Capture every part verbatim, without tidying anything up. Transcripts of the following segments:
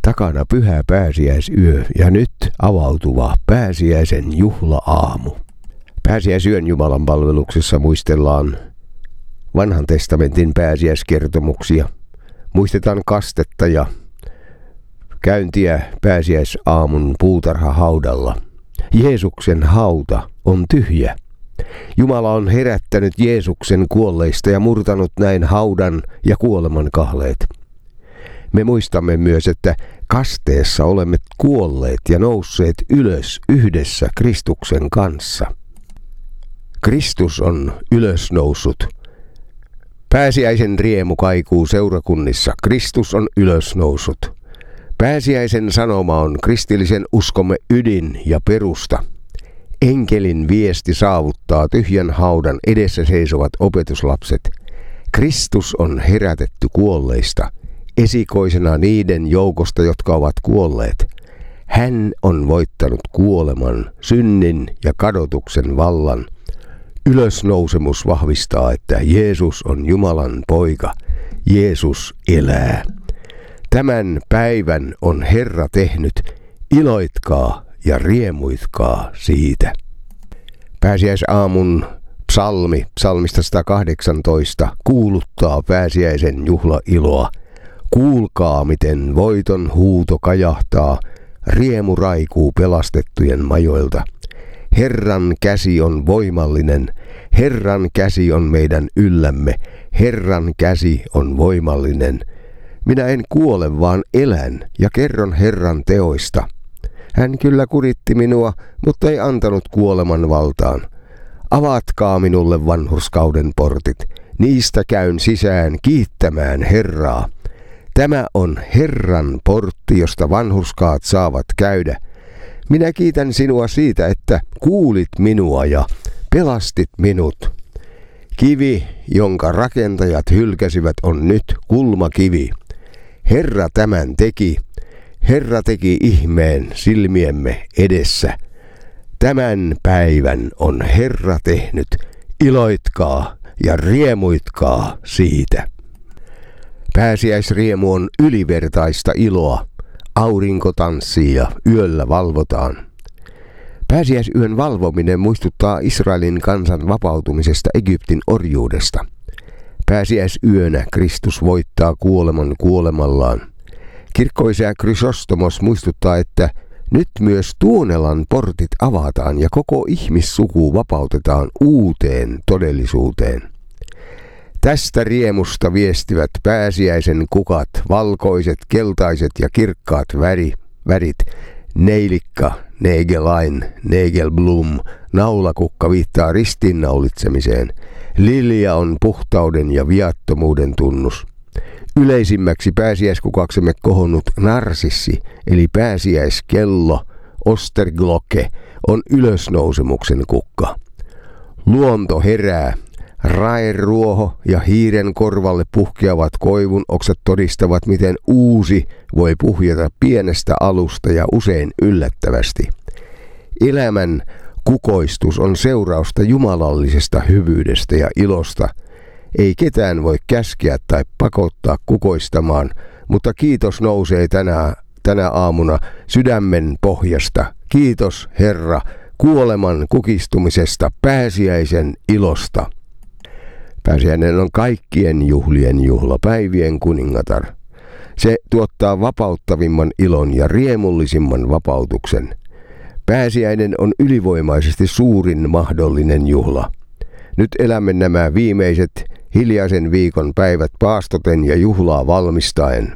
Takana pyhä pääsiäisyö ja nyt avautuva pääsiäisen juhla-aamu. Pääsiäisyön Jumalan palveluksessa muistellaan Vanhan testamentin pääsiäiskertomuksia. Muistetaan kastetta ja käyntiä pääsiäisaamun puutarhahaudalla. Jeesuksen hauta on tyhjä. Jumala on herättänyt Jeesuksen kuolleista ja murtanut näin haudan ja kuoleman kahleet. Me muistamme myös, että kasteessa olemme kuolleet ja nousseet ylös yhdessä Kristuksen kanssa. Kristus on ylösnoussut. Pääsiäisen riemu kaikuu seurakunnissa. Kristus on ylösnoussut. Pääsiäisen sanoma on kristillisen uskomme ydin ja perusta. Enkelin viesti saavuttaa tyhjän haudan edessä seisovat opetuslapset. Kristus on herätetty kuolleista, esikoisena niiden joukosta, jotka ovat kuolleet. Hän on voittanut kuoleman, synnin ja kadotuksen vallan. Ylösnousemus vahvistaa, että Jeesus on Jumalan poika. Jeesus elää. Tämän päivän on Herra tehnyt. Iloitkaa ja riemuitkaa siitä. Pääsiäisaamun psalmi, psalmista sata kahdeksantoista, kuuluttaa pääsiäisen juhlailoa. Kuulkaa, miten voiton huuto kajahtaa, riemu raikuu pelastettujen majoilta. Herran käsi on voimallinen, Herran käsi on meidän yllämme, Herran käsi on voimallinen. Minä en kuole, vaan elän ja kerron Herran teoista. Hän kyllä kuritti minua, mutta ei antanut kuoleman valtaan. Avatkaa minulle vanhurskauden portit, niistä käyn sisään kiittämään Herraa. Tämä on Herran portti, josta vanhurskaat saavat käydä. Minä kiitän sinua siitä, että kuulit minua ja pelastit minut. Kivi, jonka rakentajat hylkäsivät, on nyt kulmakivi. Herra tämän teki. Herra teki ihmeen silmiemme edessä. Tämän päivän on Herra tehnyt. Iloitkaa ja riemuitkaa siitä. Pääsiäisriemu on ylivertaista iloa. Aurinko tanssii ja yöllä valvotaan. Pääsiäisyön valvominen muistuttaa Israelin kansan vapautumisesta Egyptin orjuudesta. Pääsiäisyönä Kristus voittaa kuoleman kuolemallaan. Kirkkoisä Chrysostomos muistuttaa, että nyt myös Tuonelan portit avataan ja koko ihmissuku vapautetaan uuteen todellisuuteen. Tästä riemusta viestivät pääsiäisen kukat, valkoiset, keltaiset ja kirkkaat väri, värit, neilikka, negelain, negelblum, naulakukka viittaa ristiinnaulitsemiseen, lilja on puhtauden ja viattomuuden tunnus. Yleisimmäksi pääsiäiskukaksemme kohonnut narsissi, eli pääsiäiskello, Osterglocke, on ylösnousemuksen kukka. Luonto herää. Raeruoho ja hiiren korvalle puhkeavat koivun oksat todistavat, miten uusi voi puhjeta pienestä alusta ja usein yllättävästi. Elämän kukoistus on seurausta jumalallisesta hyvyydestä ja ilosta. Ei ketään voi käskeä tai pakottaa kukoistamaan, mutta kiitos nousee tänä, tänä aamuna sydämen pohjasta. Kiitos Herra kuoleman kukistumisesta, pääsiäisen ilosta. Pääsiäinen on kaikkien juhlien juhla, päivien kuningatar. Se tuottaa vapauttavimman ilon ja riemullisimman vapautuksen. Pääsiäinen on ylivoimaisesti suurin mahdollinen juhla. Nyt elämme nämä viimeiset hiljaisen viikon päivät paastoten ja juhlaa valmistaen.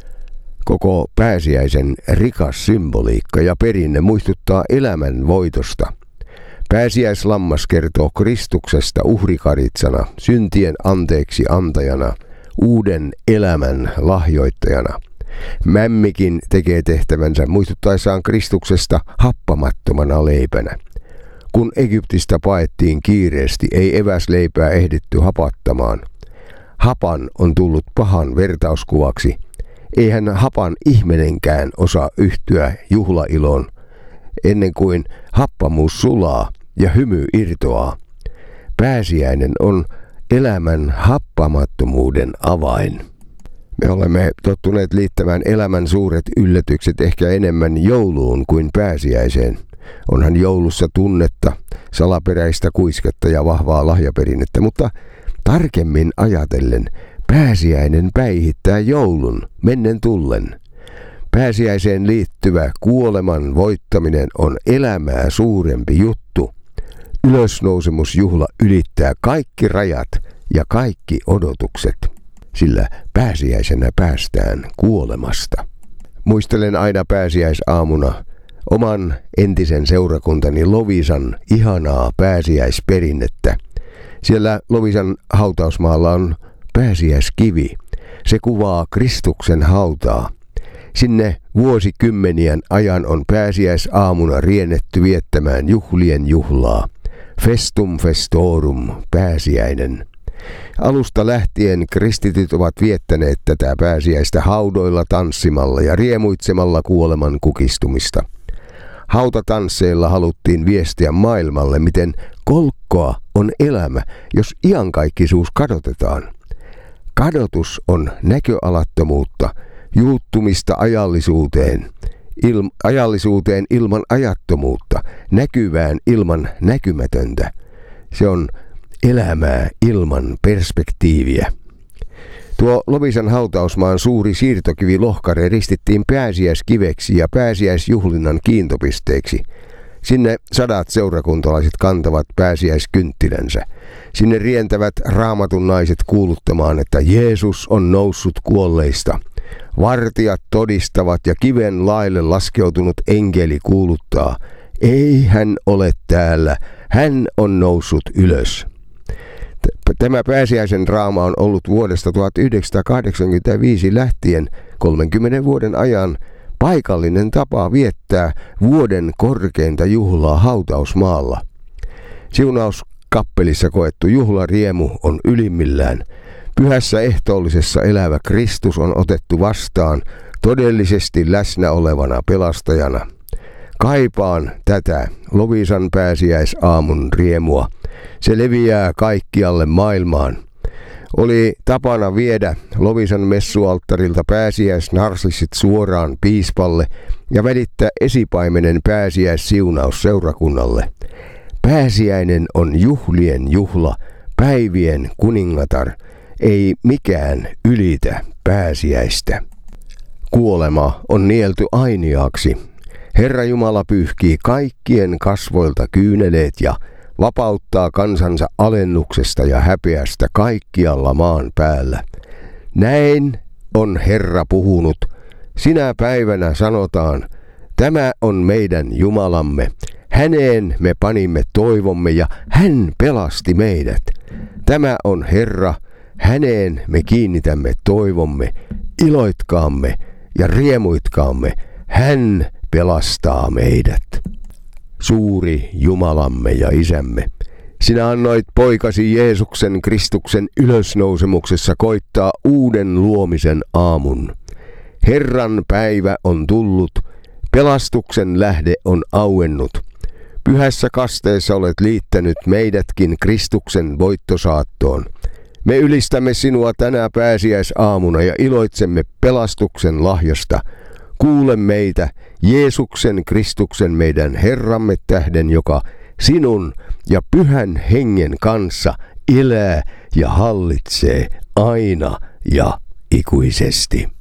Koko pääsiäisen rikas symboliikka ja perinne muistuttaa elämän voitosta. Pääsiäislammas kertoo Kristuksesta uhrikaritsana, syntien anteeksi antajana, uuden elämän lahjoittajana. Mämmikin tekee tehtävänsä muistuttaessaan Kristuksesta happamattomana leipänä. Kun Egyptistä paettiin kiireesti, ei eväsleipää ehditty hapattamaan. Hapan on tullut pahan vertauskuvaksi. Eihän hapan ihminenkään osaa yhtyä juhlailoon, ennen kuin happamuus sulaa ja hymy irtoaa. Pääsiäinen on elämän happamattomuuden avain. Me olemme tottuneet liittämään elämän suuret yllätykset ehkä enemmän jouluun kuin pääsiäiseen. Onhan joulussa tunnetta, salaperäistä kuisketta ja vahvaa lahjaperinnettä, mutta tarkemmin ajatellen pääsiäinen päihittää joulun mennen tullen. Pääsiäiseen liittyvä kuoleman voittaminen on elämää suurempi juttu. Ylösnousemusjuhla ylittää kaikki rajat ja kaikki odotukset, sillä pääsiäisenä päästään kuolemasta. Muistelen aina pääsiäisaamuna oman entisen seurakuntani Loviisan ihanaa pääsiäisperinnettä. Siellä Loviisan hautausmaalla on pääsiäiskivi. Se kuvaa Kristuksen hautaa. Sinne vuosikymmenien ajan on pääsiäisaamuna riennetty viettämään juhlien juhlaa. Festum festorum, pääsiäinen. Alusta lähtien kristityt ovat viettäneet tätä pääsiäistä haudoilla tanssimalla ja riemuitsemalla kuoleman kukistumista. Hautatansseilla haluttiin viestiä maailmalle, miten kolkkoa on elämä, jos iankaikkisuus kadotetaan. Kadotus on näköalattomuutta, juuttumista ajallisuuteen, il, ajallisuuteen ilman ajattomuutta, näkyvään ilman näkymätöntä. Se on elämää ilman perspektiiviä. Tuo Loviisan hautausmaan suuri siirtokivi lohkare ristittiin pääsiäiskiveksi ja pääsiäisjuhlinnan kiintopisteeksi. Sinne sadat seurakuntalaiset kantavat pääsiäiskynttilänsä. Sinne rientävät Raamatun naiset kuuluttamaan, että Jeesus on noussut kuolleista. Vartijat todistavat ja kiven laille laskeutunut enkeli kuuluttaa, ei hän ole täällä, hän on noussut ylös. Tämä pääsiäisen draama on ollut vuodesta tuhatyhdeksänsataakahdeksankymmentäviisi lähtien kolmenkymmenen vuoden ajan paikallinen tapa viettää vuoden korkeinta juhlaa hautausmaalla. Siunauskappelissa koettu juhlariemu on ylimmillään. Pyhässä ehtoollisessa elävä Kristus on otettu vastaan todellisesti läsnä olevana pelastajana. Kaipaan tätä Loviisan pääsiäisaamun riemua. Se leviää kaikkialle maailmaan. Oli tapana viedä Loviisan messualttarilta pääsiäisnarsissit suoraan piispalle ja välittää esipaimenen pääsiäissiunaus seurakunnalle. Pääsiäinen on juhlien juhla, päivien kuningatar, ei mikään ylitä pääsiäistä. Kuolema on nielty ainiaaksi. Herra Jumala pyyhkii kaikkien kasvoilta kyyneleet ja vapauttaa kansansa alennuksesta ja häpeästä kaikkialla maan päällä. Näin on Herra puhunut. Sinä päivänä sanotaan, tämä on meidän Jumalamme. Häneen me panimme toivomme ja hän pelasti meidät. Tämä on Herra, häneen me kiinnitämme toivomme. Iloitkaamme ja riemuitkaamme, hän pelastaa meidät. Suuri Jumalamme ja Isämme, sinä annoit poikasi Jeesuksen Kristuksen ylösnousemuksessa koittaa uuden luomisen aamun. Herran päivä on tullut, pelastuksen lähde on auennut. Pyhässä kasteessa olet liittänyt meidätkin Kristuksen voittosaattoon. Me ylistämme sinua tänä pääsiäisaamuna ja iloitsemme pelastuksen lahjasta. Kuule meitä, Jeesuksen Kristuksen meidän Herramme tähden, joka sinun ja Pyhän Hengen kanssa elää ja hallitsee aina ja ikuisesti.